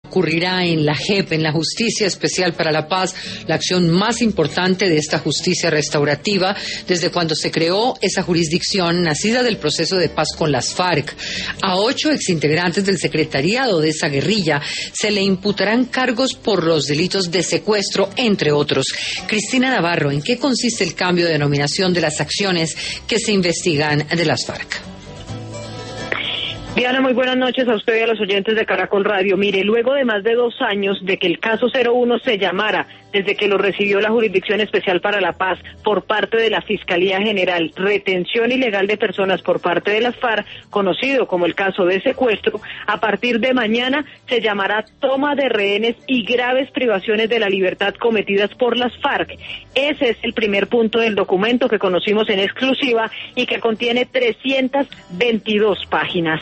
Ocurrirá en la JEP, en la Justicia Especial para la Paz, la acción más importante de esta justicia restaurativa desde cuando se creó esa jurisdicción nacida del proceso de paz con las FARC. A 8 exintegrantes del secretariado de esa guerrilla se le imputarán cargos por los delitos de secuestro, entre otros. Cristina Navarro, ¿en qué consiste el cambio de denominación de las acciones que se investigan de las FARC? Diana, muy buenas noches a usted y a los oyentes de Caracol Radio. Mire, luego de más de 2 años de que el caso 01 se llamara, desde que lo recibió la Jurisdicción Especial para la Paz por parte de la Fiscalía General, retención ilegal de personas por parte de las FARC, conocido como el caso de secuestro, a partir de mañana se llamará toma de rehenes y graves privaciones de la libertad cometidas por las FARC. Ese es el primer punto del documento que conocimos en exclusiva y que contiene 322 páginas.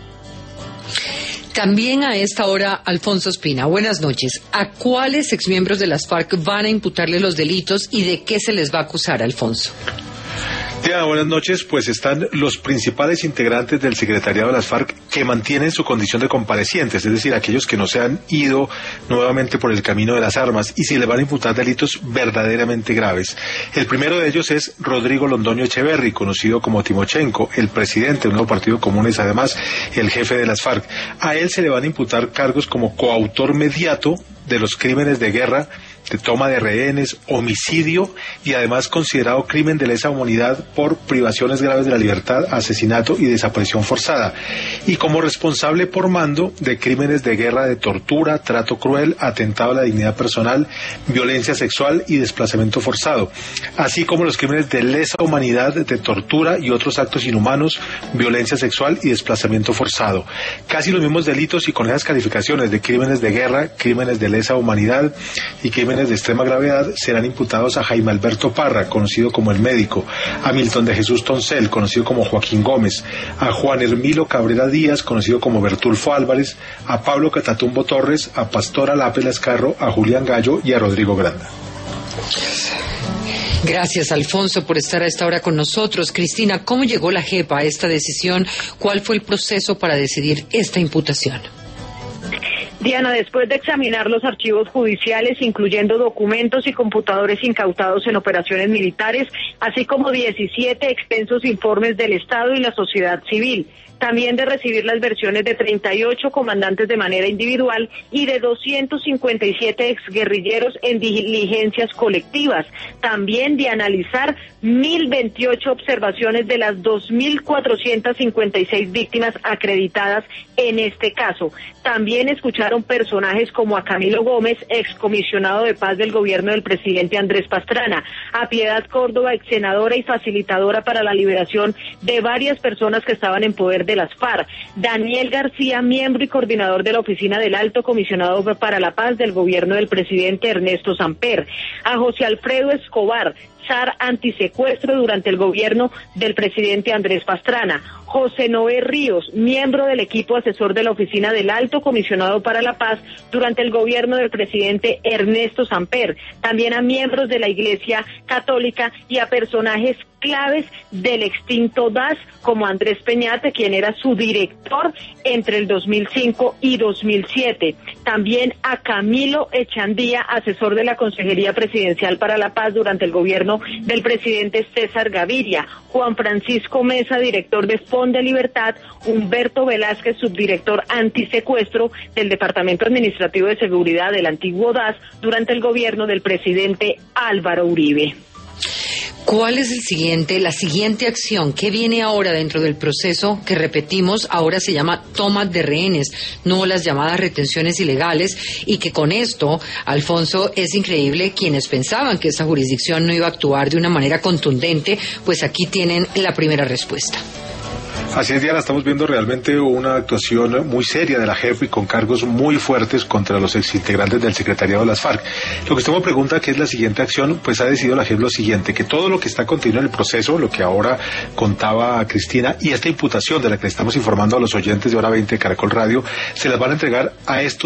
También a esta hora, Alfonso Espina, buenas noches. ¿A cuáles exmiembros de las FARC van a imputarle los delitos y de qué se les va a acusar, Alfonso? Diana, buenas noches. Pues están los principales integrantes del secretariado de las FARC que mantienen su condición de comparecientes, es decir, aquellos que no se han ido nuevamente por el camino de las armas y se les van a imputar delitos verdaderamente graves. El primero de ellos es Rodrigo Londoño Echeverri, conocido como Timochenko, el presidente del nuevo Partido Común, es además el jefe de las FARC. A él se le van a imputar cargos como coautor mediato de los crímenes de guerra, de toma de rehenes, homicidio y además considerado crimen de lesa humanidad por privaciones graves de la libertad, asesinato y desaparición forzada, y como responsable por mando de crímenes de guerra, de tortura, trato cruel, atentado a la dignidad personal, violencia sexual y desplazamiento forzado, así como los crímenes de lesa humanidad, de tortura y otros actos inhumanos, violencia sexual y desplazamiento forzado. Casi los mismos delitos y con esas calificaciones de crímenes de guerra, crímenes de lesa humanidad y crímenes de extrema gravedad serán imputados a Jaime Alberto Parra, conocido como el médico, a Milton de Jesús Toncel, conocido como Joaquín Gómez, a Juan Hermilo Cabrera Díaz, conocido como Bertulfo Álvarez, a Pablo Catatumbo Torres, a Pastora Lápez Lascarro, a Julián Gallo y a Rodrigo Granda. Gracias, Alfonso, por estar a esta hora con nosotros. Cristina, ¿cómo llegó la JEP a esta decisión? ¿Cuál fue el proceso para decidir esta imputación? Diana, después de examinar los archivos judiciales, incluyendo documentos y computadores incautados en operaciones militares, así como 17 extensos informes del Estado y la sociedad civil, también de recibir las versiones de 38 comandantes de manera individual y de 257 exguerrilleros en diligencias colectivas, también de analizar 1.028 observacionnes de las 2.456 víctimas acreditadas en este caso. También escucharon personajes como a Camilo Gómez, excomisionado de paz del gobierno del presidente Andrés Pastrana, a Piedad Córdoba, ex senadora y facilitadora para la liberación de varias personas que estaban en poder de las FARC, Daniel García, miembro y coordinador de la oficina del Alto Comisionado para la Paz del gobierno del presidente Ernesto Samper, a José Alfredo Escobar, SAR antisecuestro durante el gobierno del presidente Andrés Pastrana, José Noé Ríos, miembro del equipo asesor de la oficina del Alto Comisionado para la Paz durante el gobierno del presidente Ernesto Samper, también a miembros de la Iglesia Católica y a personajes claves del extinto DAS, como Andrés Peñate, quien era su director entre el 2005 y 2007. También a Camilo Echandía, asesor de la Consejería Presidencial para la Paz durante el gobierno del presidente César Gaviria, Juan Francisco Mesa, director de Fond de Libertad, Humberto Velázquez, subdirector antisecuestro del Departamento Administrativo de Seguridad del antiguo DAS durante el gobierno del presidente Álvaro Uribe. ¿Cuál es la siguiente acción? ¿Qué viene ahora dentro del proceso que, repetimos, ahora se llama toma de rehenes, no las llamadas retenciones ilegales? Y que con esto, Alfonso, es increíble, quienes pensaban que esa jurisdicción no iba a actuar de una manera contundente, pues aquí tienen la primera respuesta. Así es, Diana, estamos viendo realmente una actuación muy seria de la JEP y con cargos muy fuertes contra los exintegrantes del secretariado de las FARC. Lo que usted me pregunta, ¿qué es la siguiente acción? Pues ha decidido la JEP lo siguiente, que todo lo que está contenido en el proceso, lo que ahora contaba Cristina, y esta imputación de la que estamos informando a los oyentes de Hora 20 de Caracol Radio, se las van a entregar a estos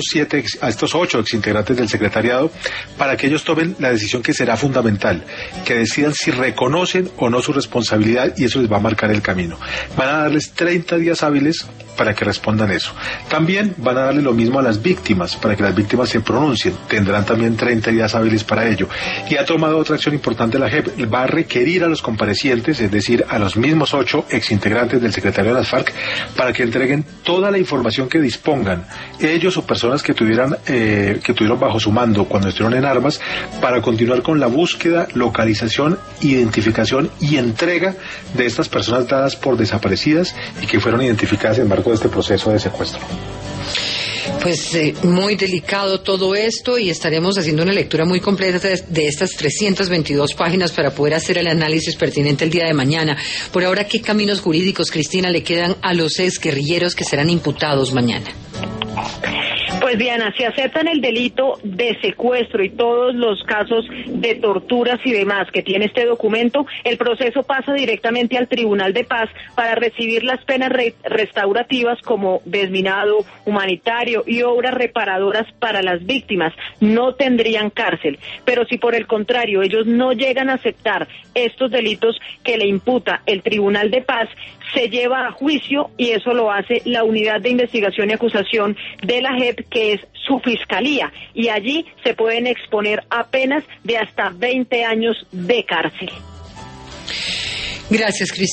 8 exintegrantes del secretariado para que ellos tomen la decisión que será fundamental, que decidan si reconocen o no su responsabilidad, y eso les va a marcar el camino. Van a darles 30 días hábiles para que respondan eso. También van a darle lo mismo a las víctimas, para que las víctimas se pronuncien. Tendrán también 30 días hábiles para ello. Y ha tomado otra acción importante la JEP. Va a requerir a los comparecientes, es decir, a los mismos 8 exintegrantes del secretariado de las FARC, para que entreguen toda la información que dispongan, ellos o personas que tuvieron bajo su mando cuando estuvieron en armas, para continuar con la búsqueda, localización, identificación y entrega de estas personas dadas por desaparecidas y que fueron identificadas en el marco de este proceso de secuestro. Pues muy delicado todo esto y estaremos haciendo una lectura muy completa de estas 322 páginas para poder hacer el análisis pertinente el día de mañana. Por ahora, ¿qué caminos jurídicos, Cristina, le quedan a los exguerrilleros que serán imputados mañana? Pues Diana, si aceptan el delito de secuestro y todos los casos de torturas y demás que tiene este documento, el proceso pasa directamente al Tribunal de Paz para recibir las penas restaurativas como desminado humanitario y obras reparadoras para las víctimas. No tendrían cárcel. Pero si por el contrario ellos no llegan a aceptar estos delitos que le imputa el Tribunal de Paz, se lleva a juicio y eso lo hace la Unidad de Investigación y Acusación de la JEP, que es su fiscalía, y allí se pueden exponer a penas de hasta 20 años de cárcel. Gracias, Cristina.